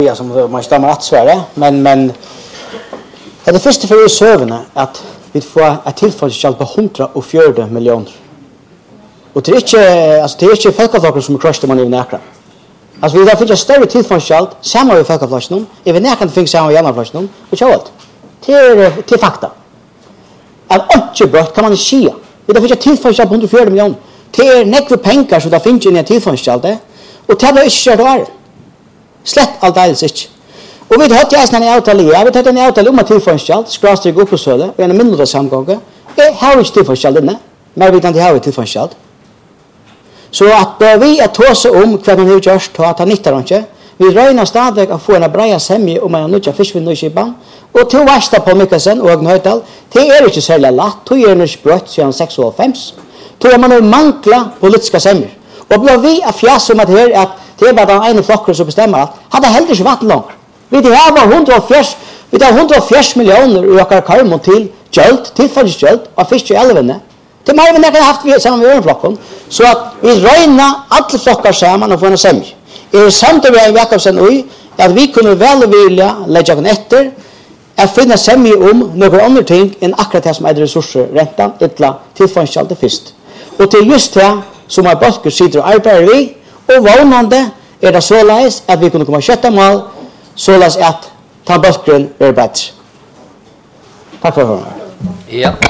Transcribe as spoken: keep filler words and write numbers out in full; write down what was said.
Ja, som man stammer att svära, men men det är först för oss sövna att vi får ett tillförsel på hundrafjorton miljoner. Och det är inte alltså det är inte folkaflocken som krastar man i näkra. Alltså vi därför just större tillförsel samma med folkaflocken, även näkra det finns samma i andra flocken och så allt. Till till fakta. Att inte brott kan man se. Vi därför just tillförsel på hundrafjorton miljoner. Till näkra pengar så där finns ju en tillförsel det. Och det har inte kört slett alldeles inte. Och vi har hatt en avtale, ja, vi har hatt en avtale om at tilførsel, skrastryk opp på søle, og en mindre samgånge. Jeg har ikke tilførsel denne, men vi kan ikke ha tilførsel. Så at uh, vi er tåse om hva man har gjort, og at han nytter han ikke, vi røyner stadig å få en breia semje om en nødja fiskvinnerskipan, og til Vesta på Mikkelsen og Øgn Høydal, det er ikke særlig latt, det er ikke brøtt siden seksoghalvfems, til man har manglet politiske semjer. Og blir vi av fjas om at her, at det er bare den ene flokken som bestemmer alt, hadde heller ikke vært langt. Vi har hundrafjørs, vi har hundrafjørs millioner i okkar karmon til gjøld, tilfellsgjøld av fisk og elvene. Til meg vi har haft vi sammen med ørenflokken, så at vi røyner alle flokker sammen og få en semj. Jeg er samt med Jan Jakobsen og at vi kunne vel og vilja legge oss etter at finne semj om noen andre ting enn akkurat det som er ressurser, rentan, ytla, tilfellsgjøld til fyrst. Og til just det som er bolker sider og arbeider vi, og vågnande er det såleis at vi kunne komme kjøtt av mål, såleis at ta bolkeren er bedre. Takk for å høre. Ja.